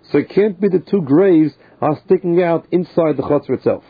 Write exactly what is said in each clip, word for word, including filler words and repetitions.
So it can't be the two graves are sticking out inside the chutzner itself.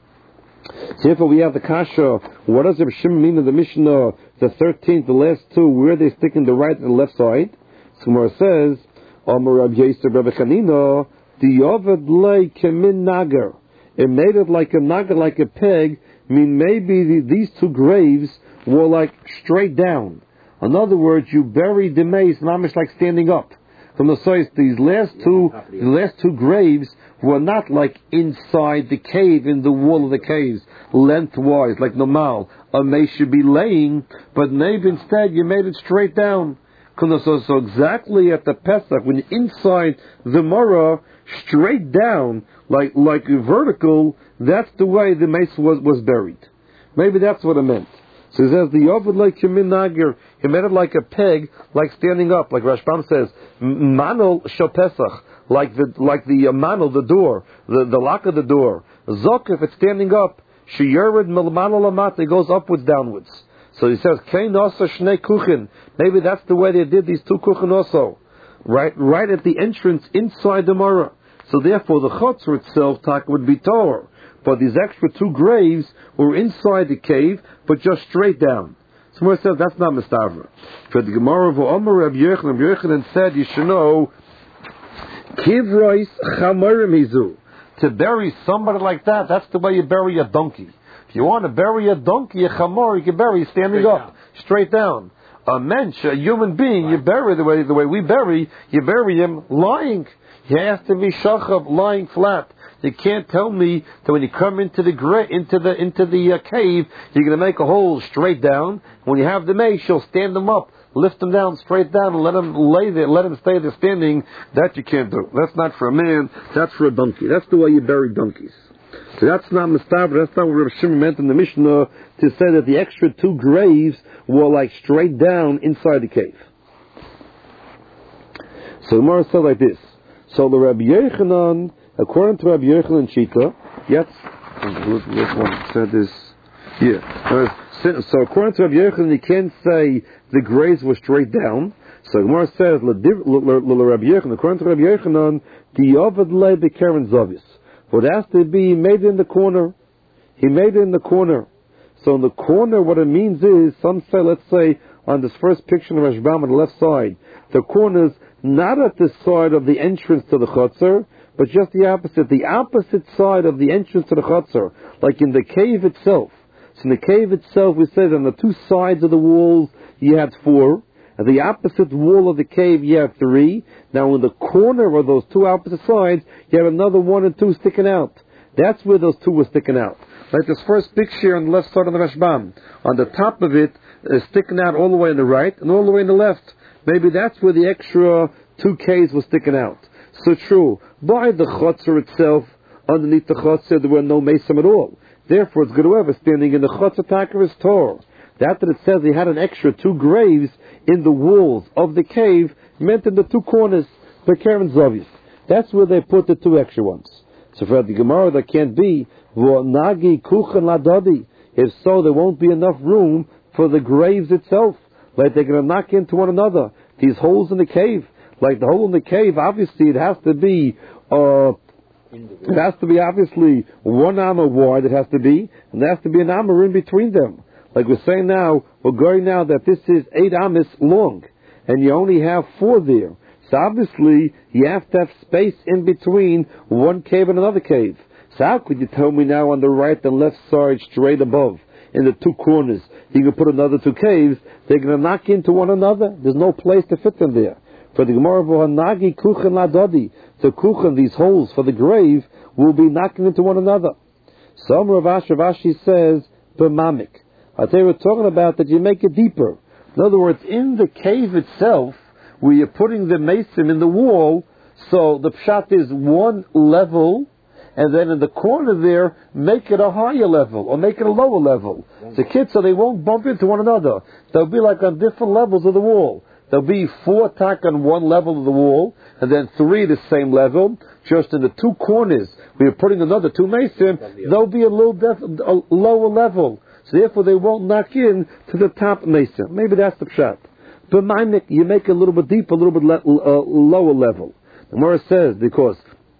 So therefore we have the kasha, what does Reb Shimon mean in the Mishnah, the thirteenth, the last two, where they stick in the right and the left side? So Gemara says, Amar Rab Yosef Reb Chanina, Diyovad lei kemin nagar. It made it like a nagar, like a peg. I mean, maybe the, these two graves were like straight down. In other words, you buried the mace, not much like standing up. From the side, these last two, the last two graves were not like inside the cave, in the wall of the caves, lengthwise, like normal. A mace should be laying, but maybe instead you made it straight down. So, so exactly at the Pesach, when you're inside the Marah, straight down, like like vertical, that's the way the mace was, was buried. Maybe that's what it meant. So he says, the Yovad like Yamin Nagir, he made it like a peg, like standing up, like Rashbam says, Manol Shel Pesach, like the like the uh, manol, the door, the, the lock of the door. Zok, if it's standing up, Sheyered Milmanol Amat, it goes upwards, downwards. So he says, Kein Osa Shnei Kuchen. Maybe that's the way they did these two kuchen also. Right, right at the entrance inside the Marah. So therefore the chutzner itself tak would be Torah. But these extra two graves were inside the cave, but just straight down. So Gemara says that's not mistavra. For the Gemara of Omer Reb Yochanan, Reb Yochanan said you should know Kivrois Chamorim Hizu. To bury somebody like that, that's the way you bury a donkey. If you want to bury a donkey, a chamor, you can bury standing straight up, down. straight down. A mensch, a human being, right. you bury the way the way we bury, you bury him lying. He has to be shachav, lying flat. You can't tell me that when you come into the gra- into the into the uh, cave, you're going to make a hole straight down. When you have the mace, you'll stand them up, lift them down straight down, and let them lay there, let them stay there standing. That you can't do. That's not for a man. That's for a donkey. That's the way you bury donkeys. So that's not mistaber. That's not what Rav Shimon meant in the Mishnah to say that the extra two graves were like straight down inside the cave. So the Gemara said like this. So the Rabbi Yochanan, according to Rabbi Yochanan Shita, yes, this one said this, yeah. So according to Rabbi Yochanan, you can't say the graves were straight down. So the Gemara says, Rabbi Yochanan, according to Rabbi Yochanan, the Yovad lay b'keren zavis. But it has to be made in the corner. He made it in the corner. So in the corner, what it means is, some say, let's say, on this first picture of Rashbam on the left side, the corner's not at the side of the entrance to the chutzner, but just the opposite, the opposite side of the entrance to the chutzner, like in the cave itself. So in the cave itself, we said on the two sides of the walls, you had four. At the opposite wall of the cave, you have three. Now, in the corner of those two opposite sides, you have another one and two sticking out. That's where those two were sticking out. Like this first picture on the left side of the Rashbam. On the top of it, is sticking out all the way on the right and all the way on the left. Maybe that's where the extra two caves were sticking out. So true. By the chutzner itself, underneath the chutzner, there were no mesim at all. Therefore, it's good whoever standing in the chutzner taka is Torah. That that it says he had an extra two graves in the walls of the cave meant in the two corners, the Karen Zavis. That's where they put the two extra ones. So for the Gemara, that can't be Nagi Kuchen Ladadi. If so, there won't be enough room for the graves itself. Like they're going to knock into one another. These holes in the cave, like the hole in the cave, obviously it has to be. Uh, it has to be obviously one amma wide. It has to be, and there has to be an amma in between them. Like we're saying now, we're going now that this is eight amas long, and you only have four there. So obviously, you have to have space in between one cave and another cave. So how could you tell me now on the right and left side, straight above, in the two corners, you can put another two caves, they're going to knock into one another? There's no place to fit them there. For the Gemara, Nagi Kuchen Ladodi, the Kuchen, these holes for the grave, will be knocking into one another. So Rav Ashi, Rav Ashi says, B'mamik. I tell you, we're talking about that you make it deeper. In other words, in the cave itself, where you're putting the mason in the wall, so the pshat is one level, and then in the corner there, make it a higher level, or make it a lower level. The kids, so they won't bump into one another. They'll be like on different levels of the wall. There'll be four tack on one level of the wall, and then three the same level. Just in the two corners, where you're putting another two mason, there'll be a little def- a lower level. So therefore they won't knock in to the top mason. Maybe that's the pshat. But you make it a little bit deeper, a little bit le- uh, lower level. The Gemara says, because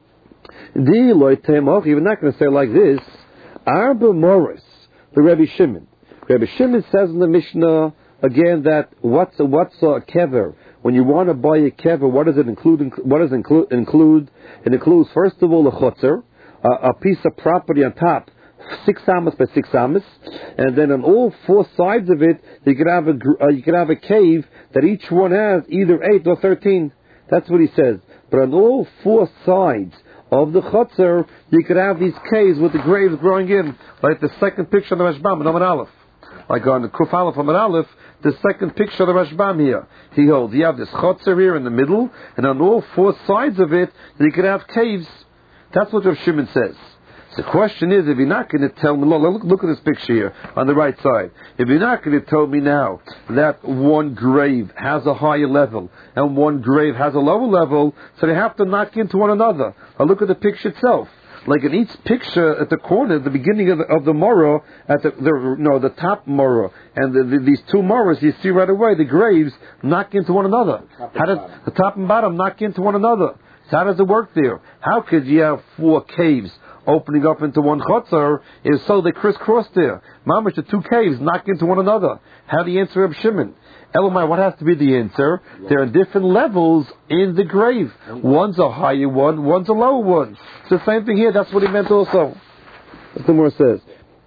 Di loy temoch, you're not going to say like this, Arba Morris, the Rebbe Shimon. Rebbe Shimon says in the Mishnah, again, that what's a, what's a kever? When you want to buy a kever, what does it include? What does it include? include? It includes, first of all, a chotzer, a, a piece of property on top, six amas by six amas, and then on all four sides of it, you could have a uh, you could have a cave that each one has either eight or thirteen. That's what he says. But on all four sides of the chotzer, you could have these caves with the graves growing in, like the second picture of the Rashbam in Amud Aleph. Like on the Kuf Aleph Amud Aleph, the second picture of the Rashbam here. He holds, you have this chotzer here in the middle, and on all four sides of it, you could have caves. That's what Rav Shimon says. The question is, if you're not going to tell me, look, look at this picture here on the right side. If you're not going to tell me now that one grave has a higher level and one grave has a lower level, so they have to knock into one another. Now look at the picture itself. Like in each picture at the corner, at the beginning of the, of the morah, at the, the no the top morah, and the, the, these two morahs, you see right away the graves knock into one another. How does the top and bottom knock into one another? So how does it work there? How could you have four caves opening up into one chotzer? Is so they crisscross there. Mamish, the two caves knock into one another. How do you answer Reb Shimon? Elamai, what has to be the answer? There are different levels in the grave. One's a higher one, one's a lower one. It's the same thing here. That's what he meant also. That's the more says.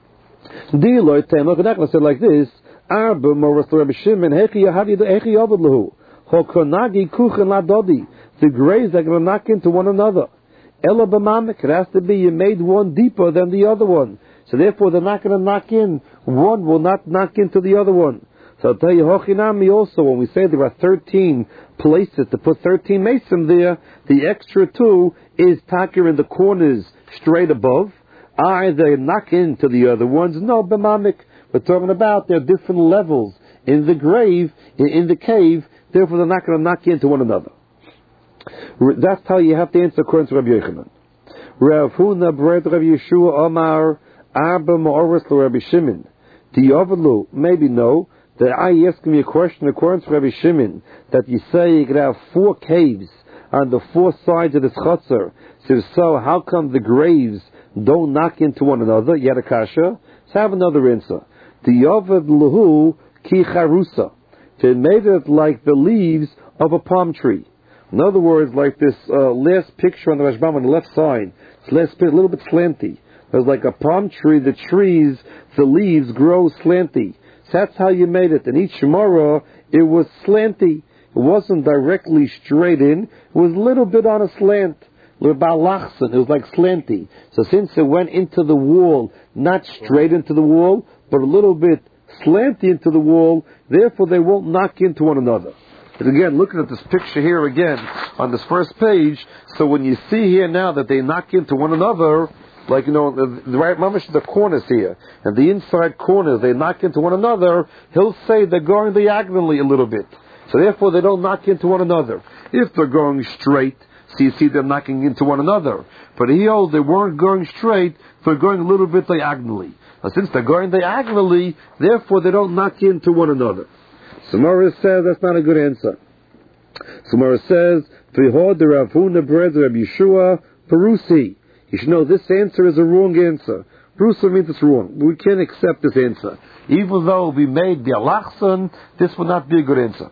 We're not going to say like this. Arba moras Reb Shimon hechi yahadi hechi yavad lahu hokonagi kuchen ladodi. The graves are going to knock into one another. Ela b'mamek, it has to be you made one deeper than the other one. So therefore they're not going to knock in. One will not knock into the other one. So I'll tell you, Hochinami also, when we say there are thirteen places to put thirteen mason there, the extra two is takir in the corners straight above. Either knock into the other ones. No, b'mamek. We're talking about there are different levels in the grave, in, in the cave, therefore they're not going to knock into one another. That's how you have to answer according to Rabbi Yochanan. Rav Huna bred Rabbi Yeshua Omar Arba Ma'oris to Rabbi Shimon. Diavalu, maybe no. That I ask me a question according to Rabbi Shimon, that you say you could have four caves on the four sides of this chotzer. So, so how come the graves don't knock into one another? Yet a kasha. So have another answer. Diavalu ki charusa. They made it like the leaves of a palm tree. In other words, like this uh, last picture on the Rashbam on the left side, it's last bit, a little bit slanty. There's like a palm tree, the trees, the leaves grow slanty. So that's how you made it. In each Shemara, it was slanty. It wasn't directly straight in. It was a little bit on a slant. It was like slanty. So since it went into the wall, not straight into the wall, but a little bit slanty into the wall, therefore they won't knock into one another. And again, looking at this picture here again, on this first page, so when you see here now that they knock into one another, like, you know, the, the right mamish, the corners here, and the inside corners, they knock into one another, he'll say they're going diagonally a little bit. So therefore they don't knock into one another. If they're going straight, so you see them knocking into one another. But he holds they weren't going straight, they're going a little bit diagonally. Now, since they're going diagonally, therefore they don't knock into one another. Samara says that's not a good answer. Samara says, "V'hod the Rav Huna bred Rabbi Yeshua Perusi." You should know this answer is a wrong answer. Perusa means it's wrong. We can't accept this answer, even though we made the alachson. This would not be a good answer.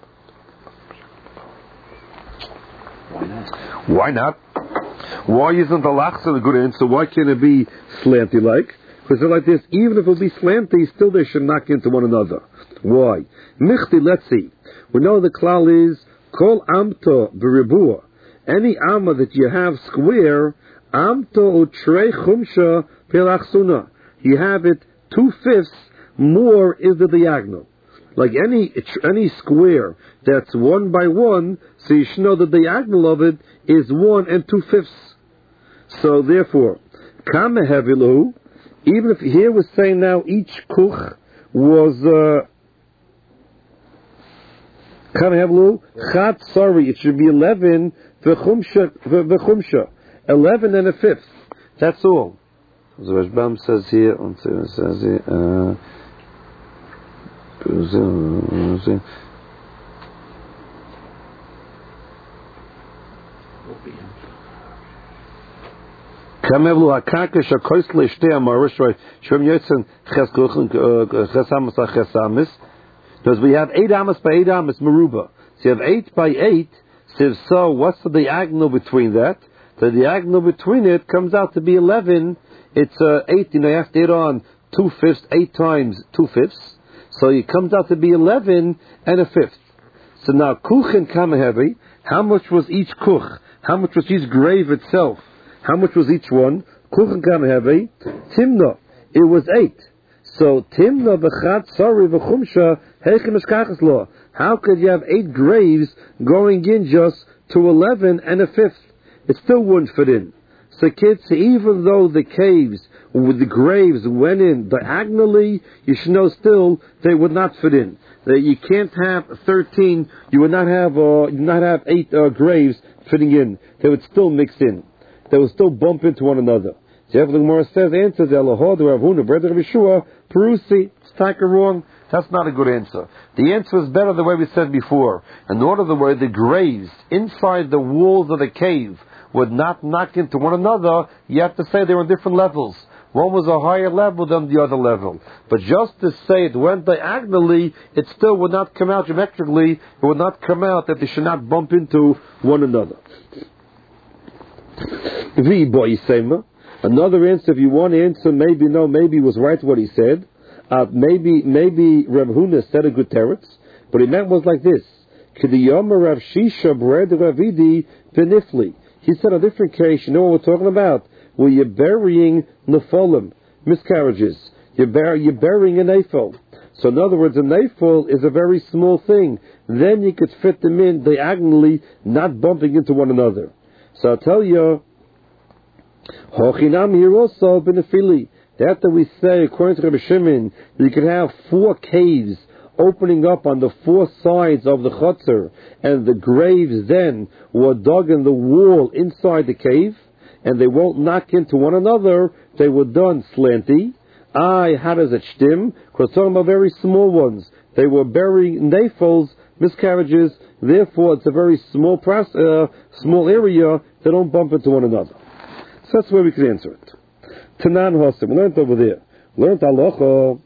Why not? Why not? Why isn't the alachson a good answer? Why can't it be slanty like? Because they're like this. Even if it be slanty, still they should knock into one another. Why? Michti, let's see. We know the klal is kol amto v'ribua. Any amma that you have square, amto utrei chumsha pelachsuna. You have it two fifths more is the diagonal. Like any any square that's one by one, so you should know the diagonal of it is one and two fifths. So therefore, kama hevilu. Even if here we're saying now each kuch was uh, Kam Havlu Chat, sorry, it should be eleven v'chumsha v'chumsha. Eleven and a fifth. That's all. The Rashbam says here on says here uh, Will be Kamevlu hakaka shakoisle shte amarish right. Shem yotzen cheskuchen chesamis chesamis. Because we have eight amas by eight amas meruba. So you have eight by eight. So, so what's the diagonal between that? The diagonal between it comes out to be eleven. It's uh, eight. You know, you have to add on two fifths, eight times two fifths. So it comes out to be eleven and a fifth. So now kuchen kamahevi. How much was each kuch? How much was each grave itself? How much was each one? Kuchen kamahevi. Timna. It was eight. So timna b'chad sari v'chumsha heichem eskachas law. How could you have eight graves going in just to eleven and a fifth? It still wouldn't fit in. So kids, even though the caves with the graves went in diagonally, you should know still they would not fit in. That you can't have thirteen. You would not have uh, you would not have eight uh, graves fitting in. They would still mix in. They would still bump into one another. So the Gemara says, answer the Elohah, the Rav Huna, brother of Yeshua, Perusi. It's taka wrong. That's not a good answer. The answer is better the way we said before. In order the way the graves inside the walls of the cave would not knock into one another, you have to say they were on different levels. One was a higher level than the other level. But just to say it went diagonally, it still would not come out geometrically. It would not come out that they should not bump into one another. Another answer, if you want to answer, maybe no, maybe he was right what he said. Uh, maybe maybe Rav Huna said a good teretz, but he meant was like this. K'diyama Rav Shisha bred Ravidi benifli. He said a different case. You know what we're talking about? Where you're burying nepholim, miscarriages. You're, bur- you're burying an ephel. So in other words, an ephel is a very small thing. Then you could fit them in diagonally, not bumping into one another. So I'll tell you, Hochinam here also benefili. That we say, according to Rabbi Shimon, you could have four caves opening up on the four sides of the chutzner, and the graves then were dug in the wall inside the cave, and they won't knock into one another. They were done slanty. Aye, how does it stim? Because talking about very small ones. They were burying nephils, miscarriages. Therefore, it's a very small pras- uh, small area. They don't bump into one another. So that's where we can answer it. Tanan Hosim, we learned over there. We learned Alocha.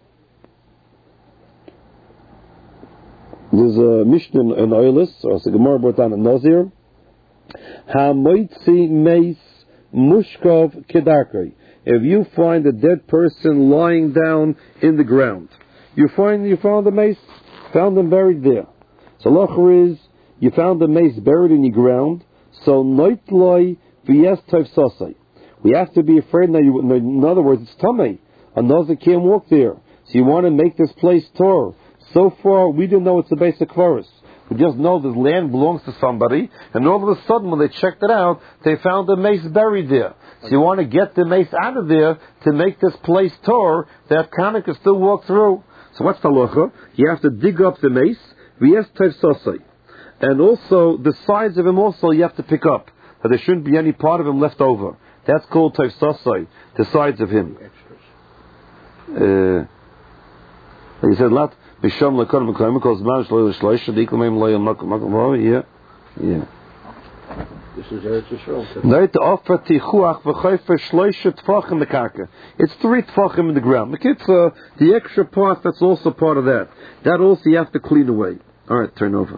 There's a Mishnah in Oilis, or a Gemara brought down in Nazir. Ha-moitzi meis mushkov kedarkei. If you find a dead person lying down in the ground, you find you found the mace, found them buried there. So Alocha is, you found the mace buried in the ground, so noitloi v'yes tovsosai. We have to be afraid now. You, in other words, it's tummy. A nazir can't walk there. So you want to make this place Torah. So far, we didn't know it's a basic forest. We just know this land belongs to somebody. And all of a sudden, when they checked it out, they found the mace buried there. So you want to get the mace out of there to make this place Torah that Kana can still walk through. So what's the halacha? You have to dig up the mace. V'yes tovsosai. And also, the sides of him also you have to pick up. That there shouldn't be any part of him left over. That's called tovsosai, the sides of him. Uh, he said, "Lat b'sham lekon mekayim because man shloish shloish shadikumim loyam makom makom." Yeah, yeah. This is Eretz Yisrael. Noit offer tichuach v'chayfer shloish tfachim mekaka. It's three tfachim in the ground. The uh, the extra part that's also part of that. That also you have to clean away. All right, turn over.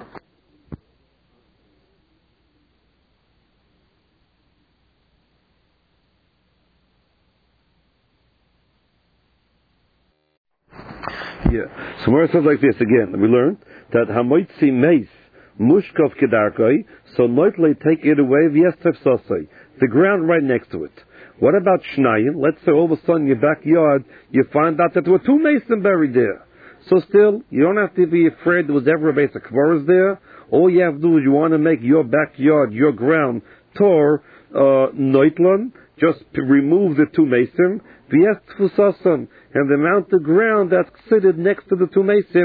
Yeah. So where it says like this again, we learned that hamoitzi meis mushkov kedarkei, so noitlei take it away v'yes tovsosai, the ground right next to it. What about shnayim? Let's say all of a sudden in your backyard you find out that there were two mason buried there. So still, you don't have to be afraid there was ever a base of kvaros there. All you have to do is you want to make your backyard, your ground, tor, uh, noitlan, just remove the two mason, v'yes tfusasan, and the amount of ground that's considered next to the two mason